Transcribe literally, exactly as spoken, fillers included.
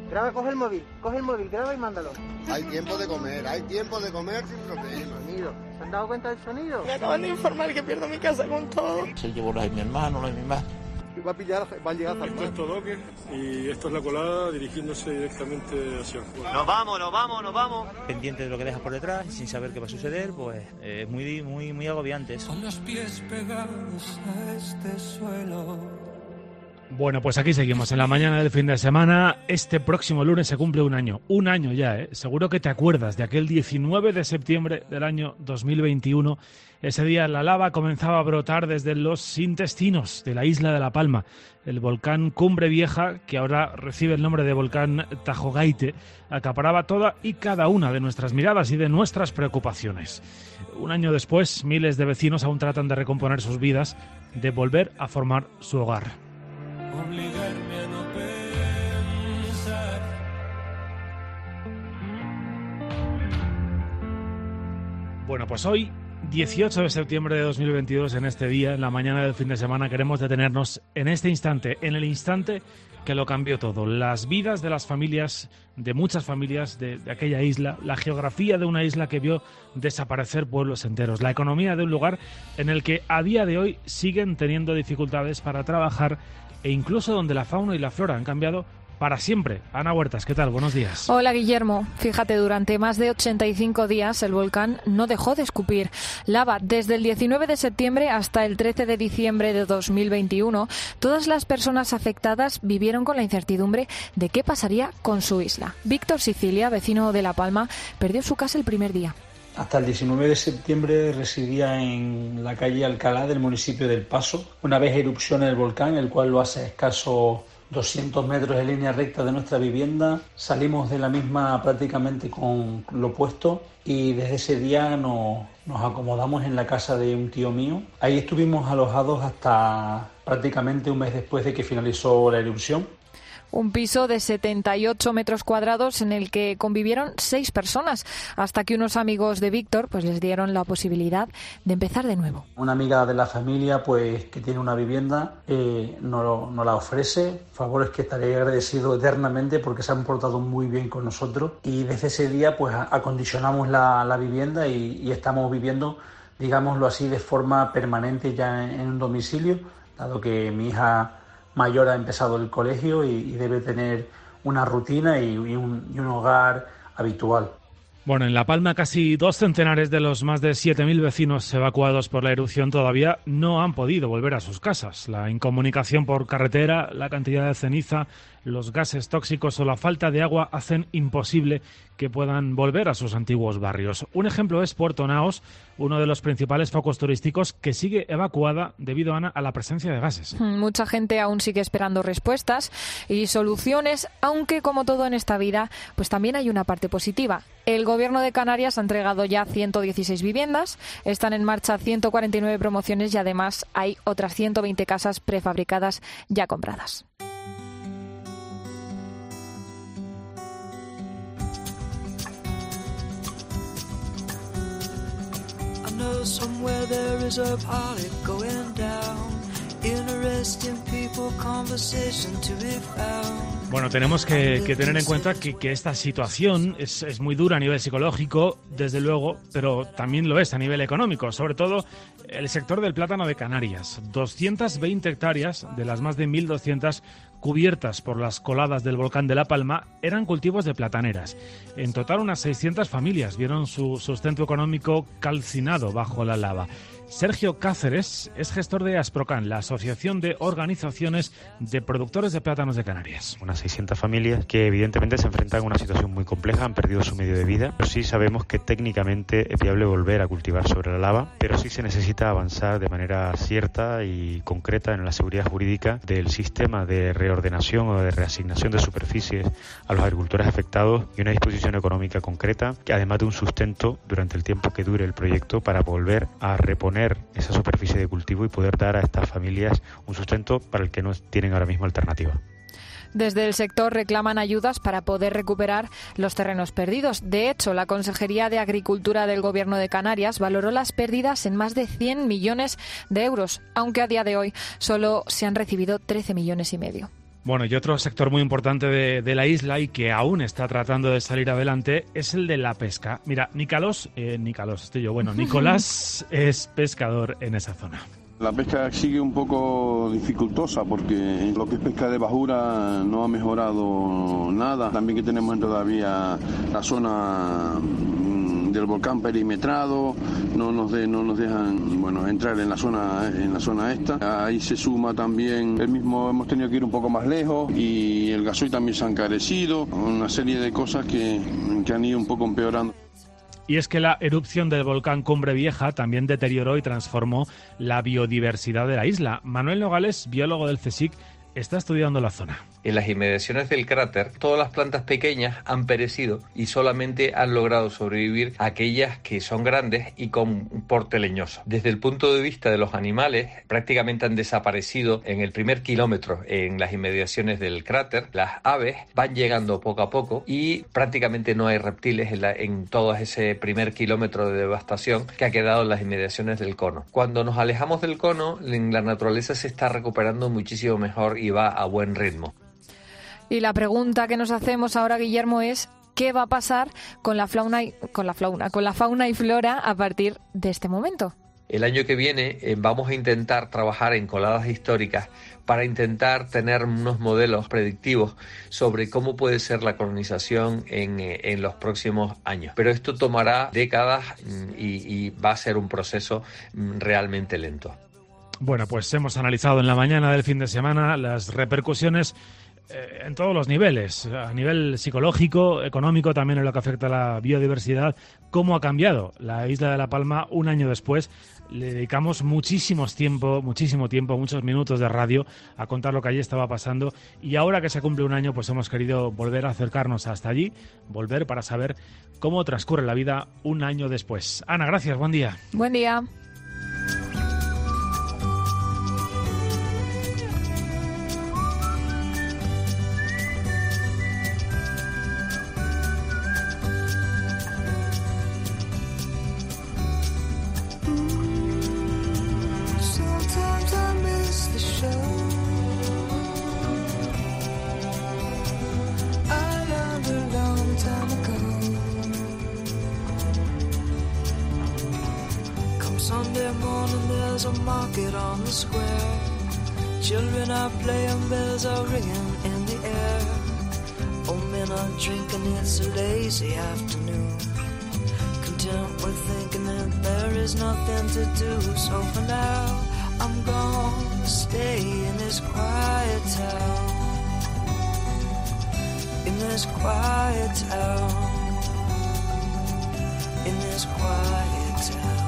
Graba, coge el móvil, coge el móvil, graba y mándalo. Hay tiempo de comer, hay tiempo de comer sin problema. Sonido. ¿Se han dado cuenta del sonido? Me acaban de informar que pierdo mi casa con todo. Se llevó la de mi hermano, la de mi madre. Va a pillar, va a llegar hasta el Esto es Todoque y esto es la colada dirigiéndose directamente hacia afuera. Nos vamos, nos vamos, nos vamos. Pendiente de lo que deja por detrás y sin saber qué va a suceder, pues es eh, muy, muy, muy agobiante eso. Con los pies pegados a este suelo. Bueno, pues aquí seguimos en la mañana del fin de semana. Este próximo lunes se cumple un año, un año ya, ¿eh? Seguro que te acuerdas de aquel diecinueve de septiembre del año dos mil veintiuno. Ese día la lava comenzaba a brotar desde los intestinos de la isla de La Palma. El volcán Cumbre Vieja, que ahora recibe el nombre de volcán Tajogaite, acaparaba toda y cada una de nuestras miradas y de nuestras preocupaciones. Un año después, miles de vecinos aún tratan de recomponer sus vidas, de volver a formar su hogar. Obligarme a no pensar. Bueno, pues hoy, dieciocho de septiembre de dos mil veintidós, en este día, en la mañana del fin de semana, queremos detenernos en este instante, en el instante que lo cambió todo. Las vidas de las familias, de muchas familias de, de aquella isla, la geografía de una isla que vio desaparecer pueblos enteros, la economía de un lugar en el que a día de hoy siguen teniendo dificultades para trabajar e incluso donde la fauna y la flora han cambiado para siempre. Ana Huertas, ¿qué tal? Buenos días. Hola, Guillermo. Fíjate, durante más de ochenta y cinco días el volcán no dejó de escupir lava. Desde el diecinueve de septiembre hasta el trece de diciembre de dos mil veintiuno, todas las personas afectadas vivieron con la incertidumbre de qué pasaría con su isla. Víctor Sicilia, vecino de La Palma, perdió su casa el primer día. Hasta el diecinueve de septiembre residía en la calle Alcalá del municipio del Paso. Una vez erupciona el volcán, el cual lo hace a escasos doscientos metros en línea recta de nuestra vivienda, salimos de la misma prácticamente con lo puesto y desde ese día nos, nos acomodamos en la casa de un tío mío. Ahí estuvimos alojados hasta prácticamente un mes después de que finalizó la erupción. Un piso de setenta y ocho metros cuadrados en el que convivieron seis personas, hasta que unos amigos de Víctor pues les dieron la posibilidad de empezar de nuevo. Una amiga de la familia pues que tiene una vivienda eh, nos no la ofrece, favores que estaré agradecido eternamente porque se han portado muy bien con nosotros y desde ese día pues acondicionamos la, la vivienda y, y estamos viviendo, digámoslo así, de forma permanente ya en, en un domicilio, dado que mi hija mayor ha empezado el colegio y, y debe tener una rutina y, y, un, y un hogar habitual. Bueno, en La Palma casi dos centenares de los más de siete mil vecinos evacuados por la erupción todavía no han podido volver a sus casas. La incomunicación por carretera, la cantidad de ceniza, los gases tóxicos o la falta de agua hacen imposible que puedan volver a sus antiguos barrios. Un ejemplo es Puerto Naos, uno de los principales focos turísticos que sigue evacuada debido, Ana, a la presencia de gases. Mucha gente aún sigue esperando respuestas y soluciones, aunque como todo en esta vida, pues también hay una parte positiva. El Gobierno de Canarias ha entregado ya ciento dieciséis viviendas, están en marcha ciento cuarenta y nueve promociones y además hay otras ciento veinte casas prefabricadas ya compradas. Somewhere there is a party going down. Interesting people, conversation to be found. Bueno, tenemos que, que tener en cuenta que, que esta situación es, es muy dura a nivel psicológico, desde luego, pero también lo es a nivel económico, sobre todo el sector del plátano de Canarias. doscientas veinte hectáreas de las más de mil doscientas cubiertas por las coladas del volcán de La Palma eran cultivos de plataneras. En total unas seiscientas familias vieron su sustento económico calcinado bajo la lava. Sergio Cáceres es gestor de Asprocan, la Asociación de Organizaciones de Productores de Plátanos de Canarias. Unas seiscientas familias que evidentemente se enfrentan a una situación muy compleja, han perdido su medio de vida, pero sí sabemos que técnicamente es viable volver a cultivar sobre la lava, pero sí se necesita avanzar de manera cierta y concreta en la seguridad jurídica del sistema de reordenación o de reasignación de superficies a los agricultores afectados y una disposición económica concreta, que además de un sustento durante el tiempo que dure el proyecto para volver a reponer esa superficie de cultivo y poder dar a estas familias un sustento para el que no tienen ahora mismo alternativa. Desde el sector reclaman ayudas para poder recuperar los terrenos perdidos. De hecho, la Consejería de Agricultura del Gobierno de Canarias valoró las pérdidas en más de cien millones de euros, aunque a día de hoy solo se han recibido trece millones y medio. Bueno, y otro sector muy importante de, de la isla y que aún está tratando de salir adelante es el de la pesca. Mira, Nicolás, eh, Nicolás, estoy yo, bueno, Nicolás es pescador en esa zona. La pesca sigue un poco dificultosa porque lo que es pesca de bajura no ha mejorado nada. También que tenemos todavía la zona del volcán perimetrado, no nos de, no nos dejan bueno entrar en la zona en la zona esta. Ahí se suma también el mismo, hemos tenido que ir un poco más lejos y el gasoil también se ha encarecido, una serie de cosas que, que han ido un poco empeorando. Y es que la erupción del volcán Cumbre Vieja también deterioró y transformó la biodiversidad de la isla. Manuel Nogales, biólogo del CSIC, está estudiando la zona. En las inmediaciones del cráter, todas las plantas pequeñas han perecido y solamente han logrado sobrevivir aquellas que son grandes y con porte leñoso. Desde el punto de vista de los animales, prácticamente han desaparecido en el primer kilómetro en las inmediaciones del cráter. Las aves van llegando poco a poco y prácticamente no hay reptiles en, la, en todo ese primer kilómetro de devastación que ha quedado en las inmediaciones del cono. Cuando nos alejamos del cono, la naturaleza se está recuperando muchísimo mejor y va a buen ritmo. Y la pregunta que nos hacemos ahora, Guillermo, es ¿qué va a pasar con la fauna y, con la fauna, con la fauna y flora a partir de este momento? El año que viene eh, vamos a intentar trabajar en coladas históricas para intentar tener unos modelos predictivos sobre cómo puede ser la colonización en, eh, en los próximos años. Pero esto tomará décadas y, y va a ser un proceso realmente lento. Bueno, pues hemos analizado en la mañana del fin de semana las repercusiones eh, en todos los niveles, a nivel psicológico, económico, también en lo que afecta a la biodiversidad, cómo ha cambiado la isla de La Palma un año después. Le dedicamos muchísimos tiempo, muchísimo tiempo, muchos minutos de radio a contar lo que allí estaba pasando y ahora que se cumple un año, pues hemos querido volver a acercarnos hasta allí, volver para saber cómo transcurre la vida un año después. Ana, gracias, buen día. Buen día. Sunday morning there's a market on the square. Children are playing, bells are ringing in the air. Old men are drinking, it's a lazy afternoon. Content with thinking that there is nothing to do. So for now, I'm gonna stay in this quiet town. In this quiet town. In this quiet town.